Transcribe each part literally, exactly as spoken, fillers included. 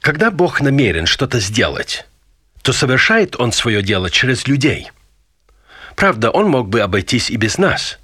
Когда Бог намерен что-то сделать, то совершает Он свое дело через людей. Правда, Он мог бы обойтись и без нас.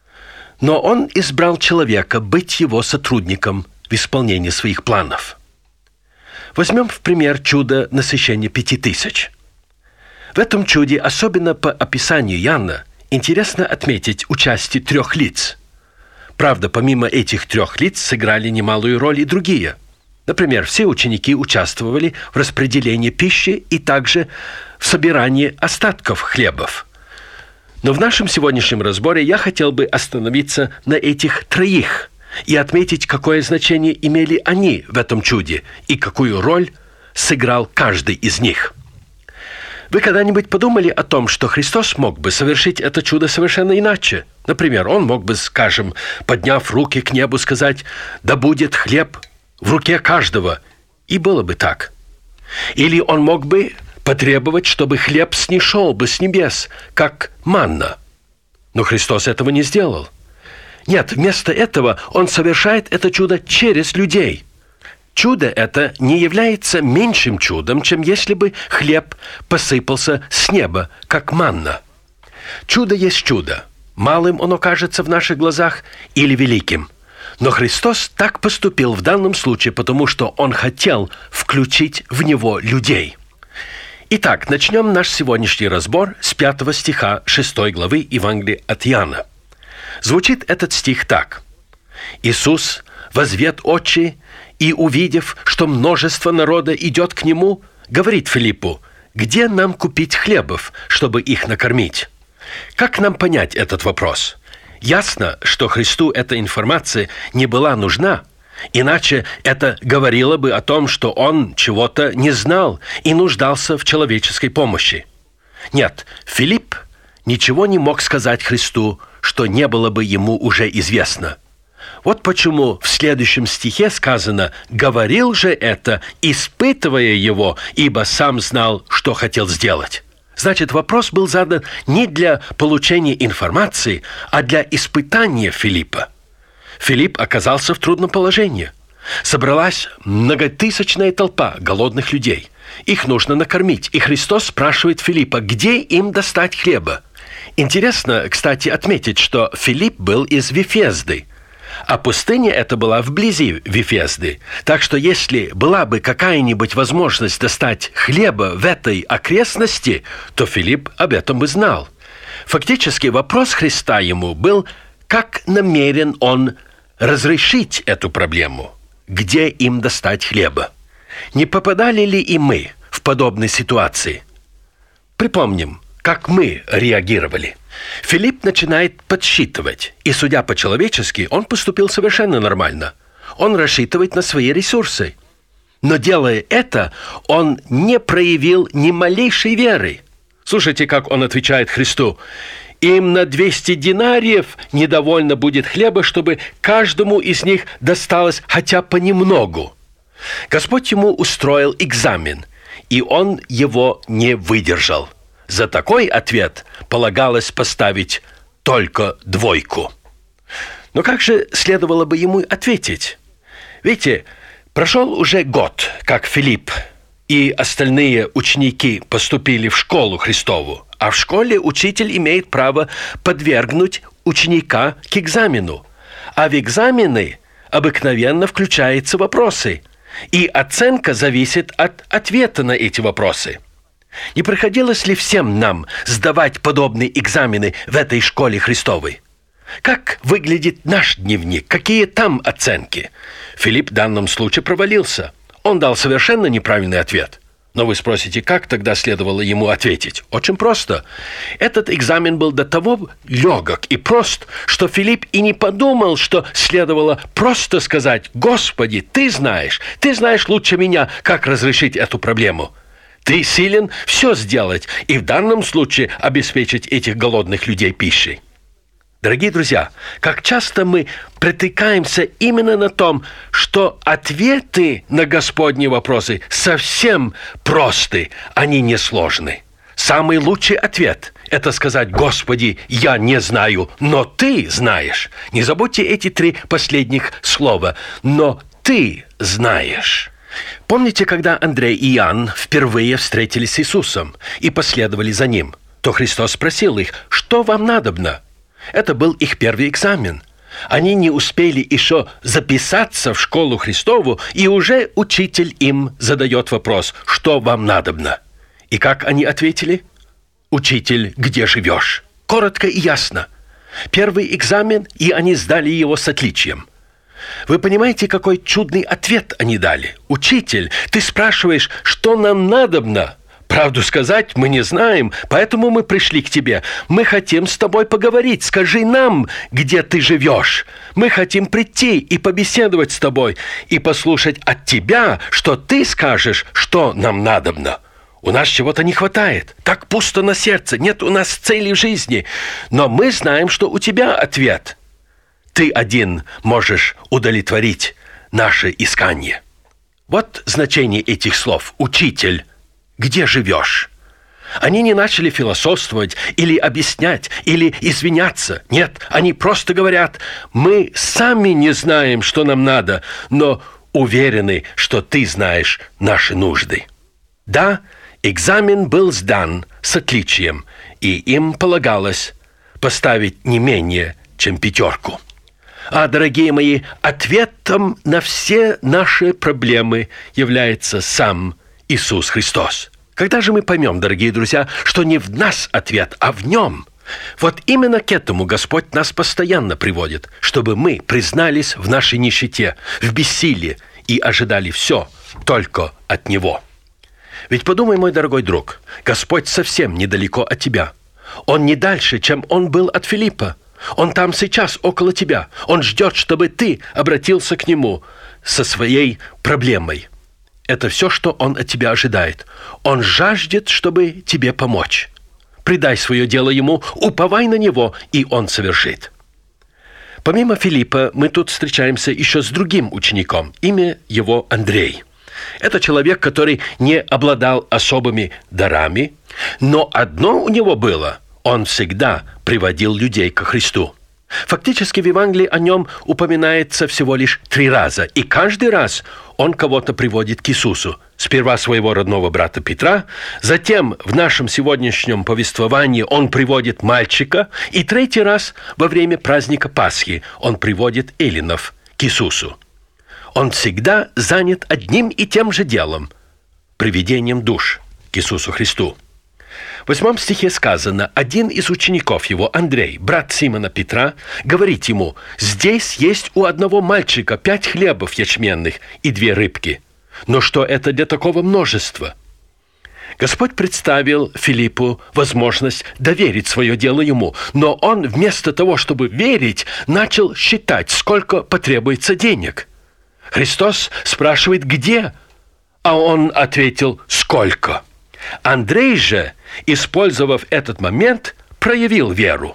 Но Он избрал человека быть Его сотрудником в исполнении своих планов. Возьмем в пример чудо насыщения пяти тысяч. В этом чуде, особенно по описанию Иоанна, интересно отметить участие трех лиц. Правда, помимо этих трех лиц сыграли немалую роль и другие. Например, все ученики участвовали в распределении пищи и также в собирании остатков хлебов. Но в нашем сегодняшнем разборе я хотел бы остановиться на этих троих и отметить, какое значение имели они в этом чуде и какую роль сыграл каждый из них. Вы когда-нибудь подумали о том, что Христос мог бы совершить это чудо совершенно иначе? Например, Он мог бы, скажем, подняв руки к небу, сказать: «Да будет хлеб в руке каждого», и было бы так. Или Он мог бы потребовать, чтобы хлеб снишел бы с небес, как манна. Но Христос этого не сделал. Нет, вместо этого Он совершает это чудо через людей. Чудо это не является меньшим чудом, чем если бы хлеб посыпался с неба, как манна. Чудо есть чудо. Малым оно кажется в наших глазах или великим. Но Христос так поступил в данном случае, потому что Он хотел включить в Него людей. Итак, начнем наш сегодняшний разбор с пятого стиха шестой главы Евангелия от Иоанна. Звучит этот стих так. «Иисус, возвед очи, и, увидев, что множество народа идет к Нему, говорит Филиппу: где нам купить хлебов, чтобы их накормить?» Как нам понять этот вопрос? Ясно, что Христу эта информация не была нужна, иначе это говорило бы о том, что Он чего-то не знал и нуждался в человеческой помощи. Нет, Филипп ничего не мог сказать Христу, что не было бы ему уже известно. Вот почему в следующем стихе сказано: «Говорил же это, испытывая его, ибо сам знал, что хотел сделать». Значит, вопрос был задан не для получения информации, а для испытания Филиппа. Филипп оказался в трудном положении. Собралась многотысячная толпа голодных людей. Их нужно накормить, и Христос спрашивает Филиппа, где им достать хлеба. Интересно, кстати, отметить, что Филипп был из Вифезды, а пустыня эта была вблизи Вифезды. Так что если была бы какая-нибудь возможность достать хлеба в этой окрестности, то Филипп об этом бы знал. Фактически вопрос Христа ему был, как намерен Он разрешить эту проблему, где им достать хлеба. Не попадали ли и мы в подобной ситуации? Припомним, как мы реагировали. Филипп начинает подсчитывать, и, судя по-человечески, он поступил совершенно нормально. Он рассчитывает на свои ресурсы. Но, делая это, он не проявил ни малейшей веры. Слушайте, как он отвечает Христу: «Им на двести динариев недовольно будет хлеба, чтобы каждому из них досталось хотя понемногу». Господь ему устроил экзамен, и он его не выдержал. За такой ответ полагалось поставить только двойку. Но как же следовало бы ему ответить? Видите, прошел уже год, как Филипп и остальные ученики поступили в школу Христову, а в школе учитель имеет право подвергнуть ученика к экзамену. А в экзамены обыкновенно включаются вопросы, и оценка зависит от ответа на эти вопросы. Не приходилось ли всем нам сдавать подобные экзамены в этой школе Христовой? Как выглядит наш дневник? Какие там оценки? Филипп в данном случае провалился. Он дал совершенно неправильный ответ. Но вы спросите, как тогда следовало ему ответить? Очень просто. Этот экзамен был до того легок и прост, что Филипп и не подумал, что следовало просто сказать: «Господи, Ты знаешь, Ты знаешь лучше меня, как разрешить эту проблему. Ты силен все сделать и в данном случае обеспечить этих голодных людей пищей». Дорогие друзья, как часто мы притыкаемся именно на том, что ответы на Господни вопросы совсем просты, они не сложны. Самый лучший ответ – это сказать: «Господи, я не знаю, но Ты знаешь». Не забудьте эти три последних слова. «Но Ты знаешь». Помните, когда Андрей и Иоанн впервые встретились с Иисусом и последовали за Ним, то Христос спросил их: «Что вам надобно?» Это был их первый экзамен. Они не успели еще записаться в школу Христову, и уже учитель им задает вопрос: «Что вам надобно?» И как они ответили? «Учитель, где живешь?» Коротко и ясно. Первый экзамен, и они сдали его с отличием. Вы понимаете, какой чудный ответ они дали? «Учитель, ты спрашиваешь, что нам надобно?» Правду сказать, мы не знаем, поэтому мы пришли к тебе. Мы хотим с тобой поговорить. Скажи нам, где ты живешь. Мы хотим прийти и побеседовать с тобой, и послушать от тебя, что ты скажешь, что нам надобно. У нас чего-то не хватает. Так пусто на сердце, нет у нас цели в жизни. Но мы знаем, что у тебя ответ. Ты один можешь удовлетворить наше искание. Вот значение этих слов. «Учитель, где живешь?» Они не начали философствовать или объяснять, или извиняться. Нет, они просто говорят: «Мы сами не знаем, что нам надо, но уверены, что ты знаешь наши нужды». Да, экзамен был сдан с отличием, и им полагалось поставить не менее, чем пятерку. А, дорогие мои, ответом на все наши проблемы является сам Иисус Христос. Когда же мы поймем, дорогие друзья, что не в нас ответ, а в Нем? Вот именно к этому Господь нас постоянно приводит, чтобы мы признались в нашей нищете, в бессилии и ожидали все только от Него. Ведь подумай, мой дорогой друг, Господь совсем недалеко от тебя. Он не дальше, чем Он был от Филиппа. Он там сейчас, около тебя. Он ждет, чтобы ты обратился к Нему со своей проблемой. Это все, что Он от тебя ожидает. Он жаждет, чтобы тебе помочь. Предай свое дело Ему, уповай на Него, и Он совершит. Помимо Филиппа, мы тут встречаемся еще с другим учеником. Имя его Андрей. Это человек, который не обладал особыми дарами, но одно у него было – он всегда приводил людей ко Христу. Фактически в Евангелии о нем упоминается всего лишь три раза, и каждый раз он кого-то приводит к Иисусу. Сперва своего родного брата Петра, затем в нашем сегодняшнем повествовании он приводит мальчика, и третий раз во время праздника Пасхи он приводит эллинов к Иисусу. Он всегда занят одним и тем же делом – приведением душ к Иисусу Христу. В восьмом стихе сказано: один из учеников его, Андрей, брат Симона Петра, говорит ему: «Здесь есть у одного мальчика пять хлебов ячменных и две рыбки. Но что это для такого множества?» Господь представил Филиппу возможность доверить свое дело ему, но он вместо того, чтобы верить, начал считать, сколько потребуется денег. Христос спрашивает: «Где?» А он ответил: «Сколько?» Андрей же, использовав этот момент, проявил веру.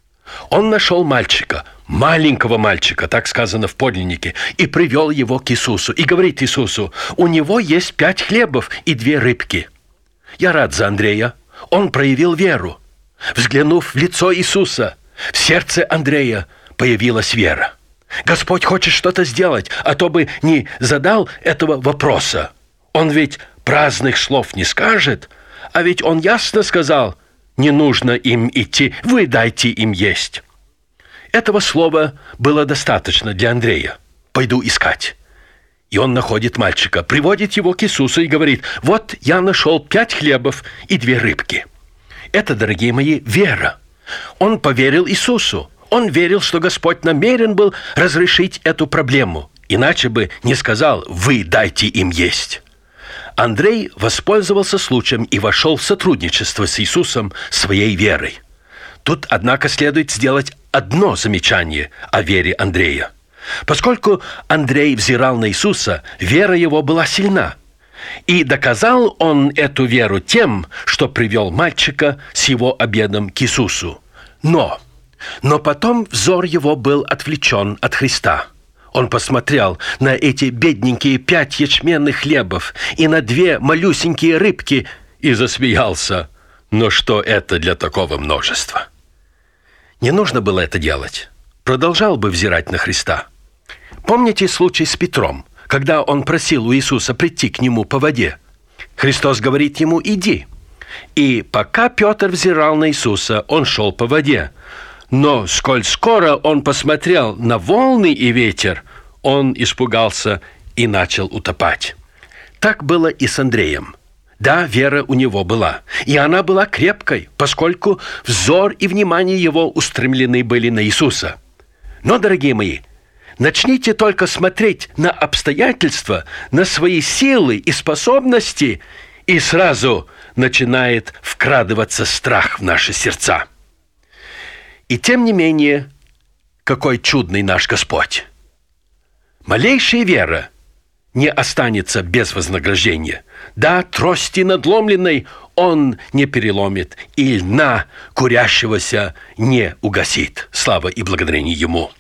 Он нашел мальчика, маленького мальчика, так сказано в подлиннике, и привел его к Иисусу. И говорит Иисусу: «У него есть пять хлебов и две рыбки». Я рад за Андрея. Он проявил веру. Взглянув в лицо Иисуса, в сердце Андрея появилась вера. Господь хочет что-то сделать, а то бы не задал этого вопроса. Он ведь праздных слов не скажет, а ведь Он ясно сказал: «Не нужно им идти, вы дайте им есть». Этого слова было достаточно для Андрея. «Пойду искать». И он находит мальчика, приводит его к Иисусу и говорит: «Вот я нашел пять хлебов и две рыбки». Это, дорогие мои, вера. Он поверил Иисусу. Он верил, что Господь намерен был разрешить эту проблему. Иначе бы не сказал: «Вы дайте им есть». Андрей воспользовался случаем и вошел в сотрудничество с Иисусом своей верой. Тут, однако, следует сделать одно замечание о вере Андрея. Поскольку Андрей взирал на Иисуса, вера его была сильна. И доказал он эту веру тем, что привел мальчика с его обедом к Иисусу. Но, но потом взор его был отвлечен от Христа. Он посмотрел на эти бедненькие пять ячменных хлебов и на две малюсенькие рыбки и засмеялся. Но что это для такого множества? Не нужно было это делать. Продолжал бы взирать на Христа. Помните случай с Петром, когда он просил у Иисуса прийти к нему по воде. Христос говорит ему: «Иди». И пока Петр взирал на Иисуса, он шел по воде. Но сколь скоро он посмотрел на волны и ветер, он испугался и начал утопать. Так было и с Андреем. Да, вера у него была, и она была крепкой, поскольку взор и внимание его устремлены были на Иисуса. Но, дорогие мои, начните только смотреть на обстоятельства, на свои силы и способности, и сразу начинает вкрадываться страх в наши сердца. И тем не менее, какой чудный наш Господь! Малейшая вера не останется без вознаграждения. Да, трости надломленной он не переломит, и льна курящегося не угасит. Слава и благодарение ему.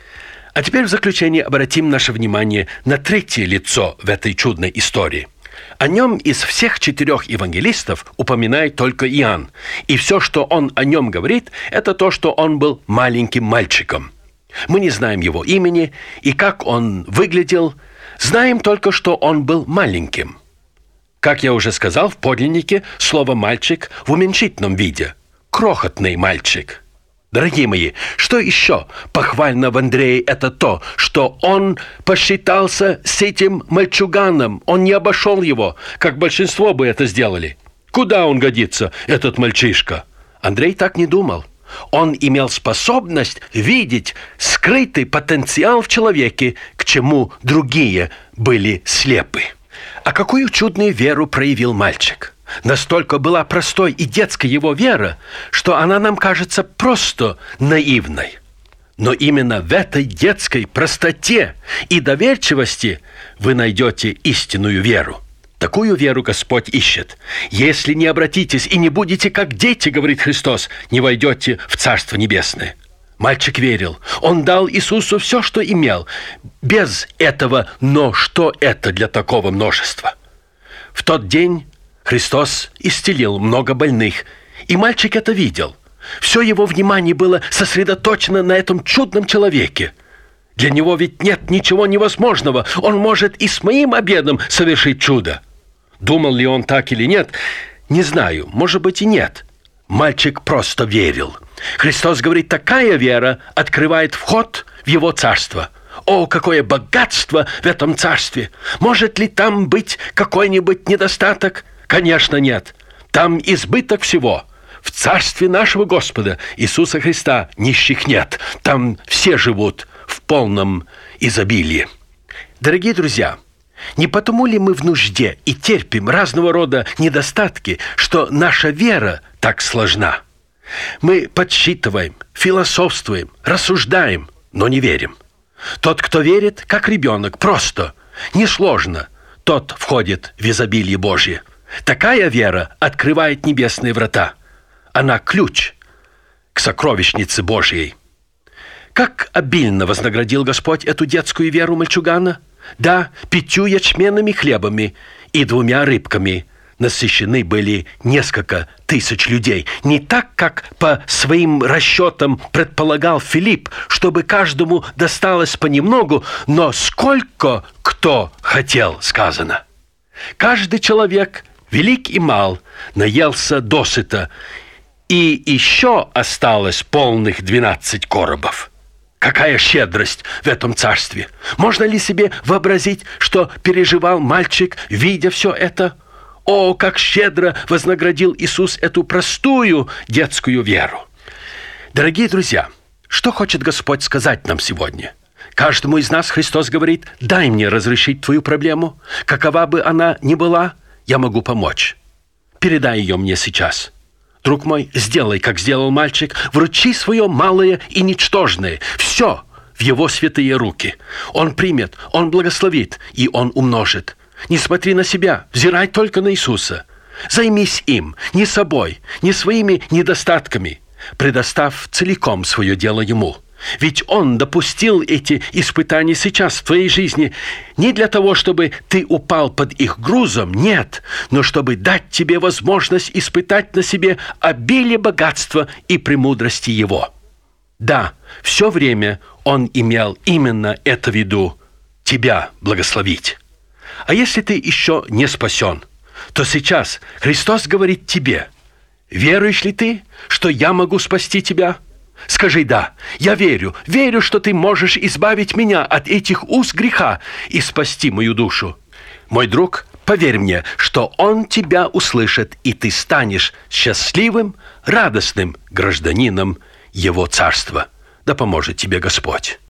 А теперь в заключение обратим наше внимание на третье лицо в этой чудной истории. О нем из всех четырех евангелистов упоминает только Иоанн. И все, что он о нем говорит, это то, что он был маленьким мальчиком. Мы не знаем его имени и как он выглядел. Знаем только, что он был маленьким. Как я уже сказал, в подлиннике слово «мальчик» в уменьшительном виде. Крохотный мальчик. Дорогие мои, что еще похвально в Андрее, это то, что он посчитался с этим мальчуганом. Он не обошел его, как большинство бы это сделали. Куда он годится, этот мальчишка? Андрей так не думал. Он имел способность видеть скрытый потенциал в человеке, к чему другие были слепы. А какую чудную веру проявил мальчик! Настолько была простой и детской его вера, что она нам кажется просто наивной. Но именно в этой детской простоте и доверчивости вы найдете истинную веру. Такую веру Господь ищет. Если не обратитесь и не будете как дети, говорит Христос, не войдете в Царство Небесное. Мальчик верил. Он дал Иисусу все, что имел. Без этого, но что это для такого множества? В тот день Христос исцелил много больных, и мальчик это видел. Все его внимание было сосредоточено на этом чудном человеке. Для него ведь нет ничего невозможного. Он может и с моим обедом совершить чудо. Думал ли он так или нет, не знаю, может быть и нет. Мальчик просто верил. Христос говорит, такая вера открывает вход в его царство. О, какое богатство в этом царстве! Может ли там быть какой-нибудь недостаток? Конечно, нет. Там избыток всего. В царстве нашего Господа Иисуса Христа нищих нет. Там все живут в полном изобилии. Дорогие друзья, не потому ли мы в нужде и терпим разного рода недостатки, что наша вера так сложна? Мы подсчитываем, философствуем, рассуждаем, но не верим. Тот, кто верит, как ребенок, просто, несложно, тот входит в изобилие Божье. Такая вера открывает небесные врата. Она ключ к сокровищнице Божьей. Как обильно вознаградил Господь эту детскую веру мальчугана? Да, пятью ячменными хлебами и двумя рыбками насыщены были несколько тысяч людей. Не так, как по своим расчетам предполагал Филипп, чтобы каждому досталось понемногу, но сколько кто хотел, сказано. Каждый человек, велик и мал, наелся досыта, и еще осталось полных двенадцать коробов. Какая щедрость в этом царстве! Можно ли себе вообразить, что переживал мальчик, видя все это? О, как щедро вознаградил Иисус эту простую детскую веру! Дорогие друзья, что хочет Господь сказать нам сегодня? Каждому из нас Христос говорит, дай мне разрешить твою проблему. Какова бы она ни была, я могу помочь. Передай ее мне сейчас. Друг мой, сделай, как сделал мальчик, вручи свое малое и ничтожное, все в его святые руки. Он примет, он благословит, и он умножит. Не смотри на себя, взирай только на Иисуса. Займись им, не собой, не своими недостатками, предоставь целиком свое дело Ему. Ведь Он допустил эти испытания сейчас в твоей жизни не для того, чтобы ты упал под их грузом, нет, но чтобы дать тебе возможность испытать на себе обилие богатства и премудрости Его. Да, все время Он имел именно это в виду. тебя благословить. А если ты еще не спасен, то сейчас Христос говорит тебе: веруешь ли ты, что я могу спасти тебя? Скажи: да, я верю, верю, что ты можешь избавить меня от этих уз греха и спасти мою душу. Мой друг, поверь мне, что Он тебя услышит, и ты станешь счастливым, радостным гражданином Его Царства. Да поможет тебе Господь.